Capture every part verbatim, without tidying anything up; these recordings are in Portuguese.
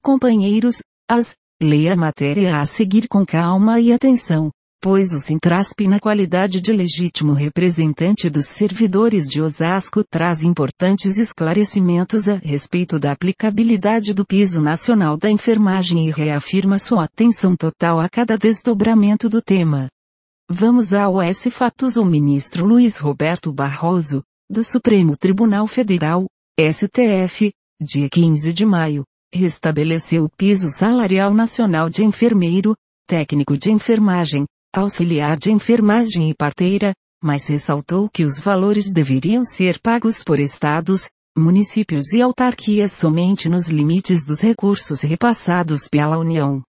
Companheiros, as, leia a matéria a seguir com calma e atenção, pois o Sintrasp, na qualidade de legítimo representante dos servidores de Osasco, traz importantes esclarecimentos a respeito da aplicabilidade do piso nacional da enfermagem e reafirma sua atenção total a cada desdobramento do tema. Vamos ao S fatos. O ministro Luiz Roberto Barroso, do Supremo Tribunal Federal, S T F, dia quinze de maio, restabeleceu o piso salarial nacional de enfermeiro, técnico de enfermagem, auxiliar de enfermagem e parteira, mas ressaltou que os valores deveriam ser pagos por estados, municípios e autarquias somente nos limites dos recursos repassados pela União.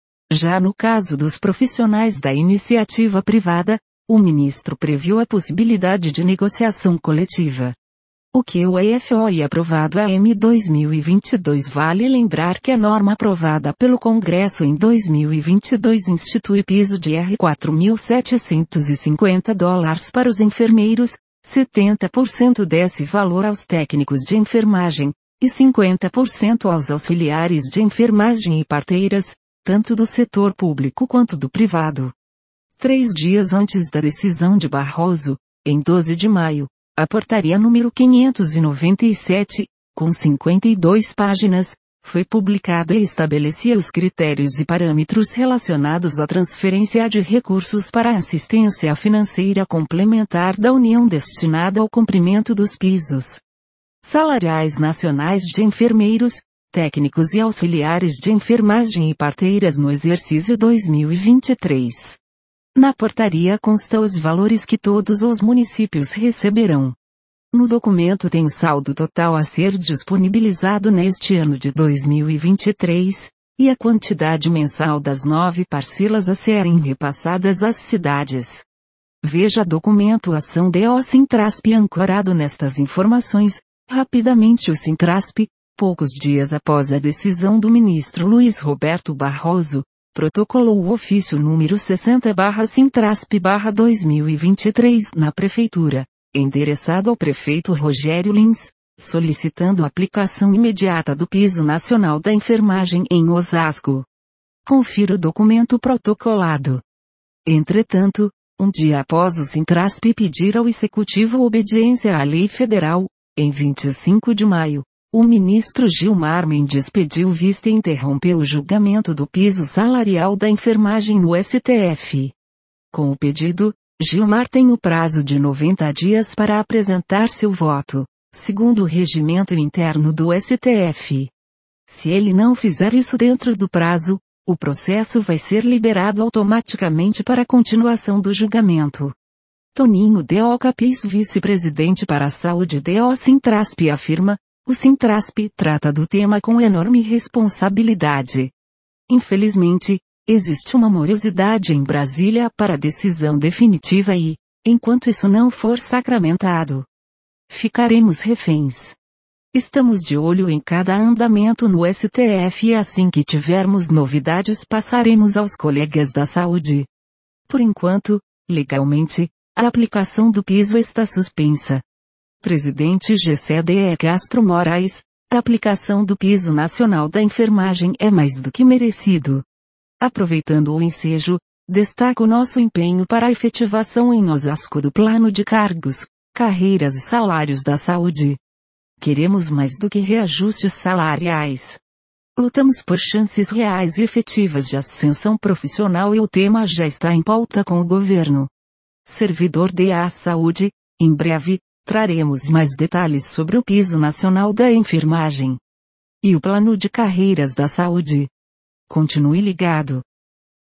Já no caso dos profissionais da iniciativa privada, o ministro previu a possibilidade de negociação coletiva. O que o E F O I aprovado A M dois mil e vinte e dois. Vale lembrar que a norma aprovada pelo Congresso em dois mil e vinte e dois institui piso de R quatro mil setecentos e cinquenta dólares para os enfermeiros, setenta por cento desse valor aos técnicos de enfermagem, e cinquenta por cento aos auxiliares de enfermagem e parteiras, tanto do setor público quanto do privado. Três dias antes da decisão de Barroso, em doze de maio, a portaria número quinhentos e noventa e sete, com cinquenta e duas páginas, foi publicada e estabelecia os critérios e parâmetros relacionados à transferência de recursos para a assistência financeira complementar da União destinada ao cumprimento dos pisos salariais nacionais de enfermeiros, técnicos e auxiliares de enfermagem e parteiras no exercício dois mil e vinte e três. Na portaria constam os valores que todos os municípios receberão. No documento tem o saldo total a ser disponibilizado neste ano de dois mil e vinte e três, e a quantidade mensal das nove parcelas a serem repassadas às cidades. Veja documento ação D O Sintrasp ancorado nestas informações. Rapidamente o Sintrasp, poucos dias após a decisão do ministro Luiz Roberto Barroso, protocolou o ofício número sessenta barra Sintrasp barra dois mil e vinte e três na Prefeitura, endereçado ao prefeito Rogério Lins, solicitando a aplicação imediata do piso nacional da enfermagem em Osasco. Confira o documento protocolado. Entretanto, um dia após o Sintrasp pedir ao Executivo obediência à lei federal, em vinte e cinco de maio, o ministro Gilmar Mendes pediu vista e interrompeu o julgamento do piso salarial da enfermagem no S T F. Com o pedido, Gilmar tem o prazo de noventa dias para apresentar seu voto, segundo o regimento interno do S T F. Se ele não fizer isso dentro do prazo, o processo vai ser liberado automaticamente para a continuação do julgamento. Toninho D O Capis, vice-presidente para a saúde D O Sintrasp, afirma: o Sintrasp trata do tema com enorme responsabilidade. Infelizmente, existe uma morosidade em Brasília para a decisão definitiva e, enquanto isso não for sacramentado, ficaremos reféns. Estamos de olho em cada andamento no S T F e assim que tivermos novidades passaremos aos colegas da saúde. Por enquanto, legalmente, a aplicação do piso está suspensa. Presidente G C D E Castro Moraes, a aplicação do piso nacional da enfermagem é mais do que merecido. Aproveitando o ensejo, destaco nosso empenho para a efetivação em Osasco do plano de cargos, carreiras e salários da saúde. Queremos mais do que reajustes salariais. Lutamos por chances reais e efetivas de ascensão profissional e o tema já está em pauta com o governo. Servidor da Saúde, em breve, traremos mais detalhes sobre o piso nacional da enfermagem e o plano de carreiras da saúde. Continue ligado.